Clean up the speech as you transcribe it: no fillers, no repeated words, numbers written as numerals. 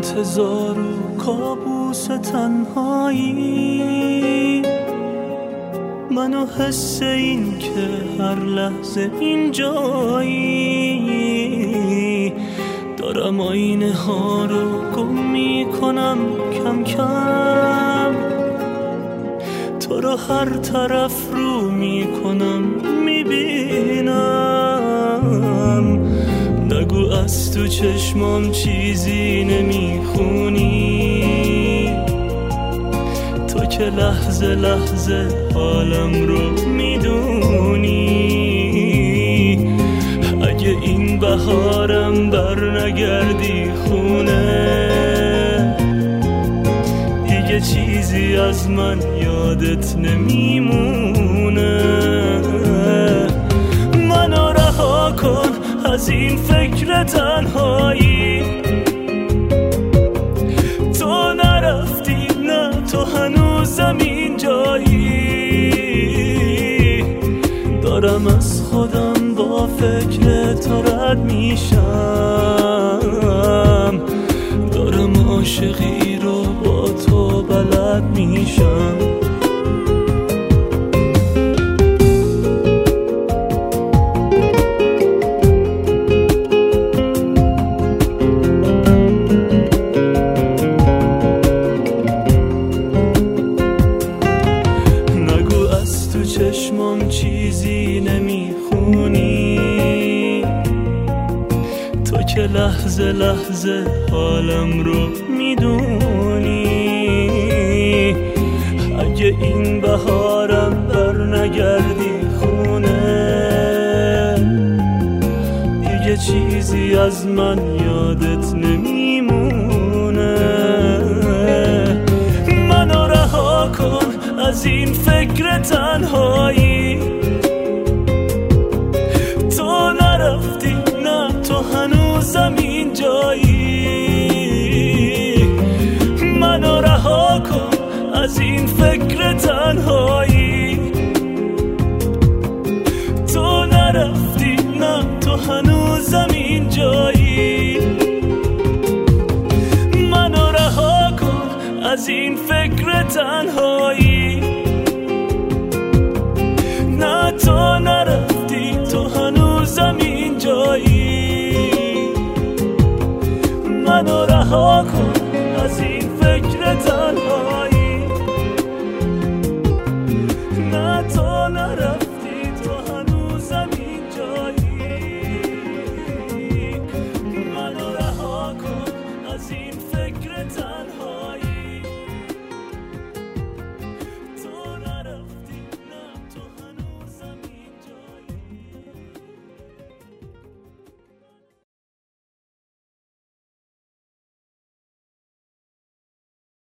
انتظار و کابوس تنهایی، منو حس این که هر لحظه اینجایی، دارم آینه ها رو گم میکنم کم کم، تو رو هر طرف رو میکنم میبینم، نگو از تو چشمام چیزی نمیخونی، تو که لحظه لحظه حالم رو میدونی، اگه این بهارم بر نگردی خونه، دیگه چیزی از من یادت نمیمونه، منو رها کن از این فکر تنهایی، تو نرفتی نه تو هنوزم اینجایی، دارم از خودم با فکر تو رد میشم، دارم عاشقی رو با تو بلد میشم. چشمام چیزی نمیخونی، تو که لحظه لحظه حالم رو میدونی، اگه این بهارم بر نگردی خونه، دیگه چیزی از من یادت نمیمونه، منو رها کن از این فکر تنهایی، تو نرفتی نه تو هنوزم اینجایی، منو رها کن از این فکر تنهایی، تو نرفتی نه تو هنوزم اینجایی، منو رها کن از این فکر تنهایی، نه تو نرفتی تو هنوزم اینجایی، منو رها کن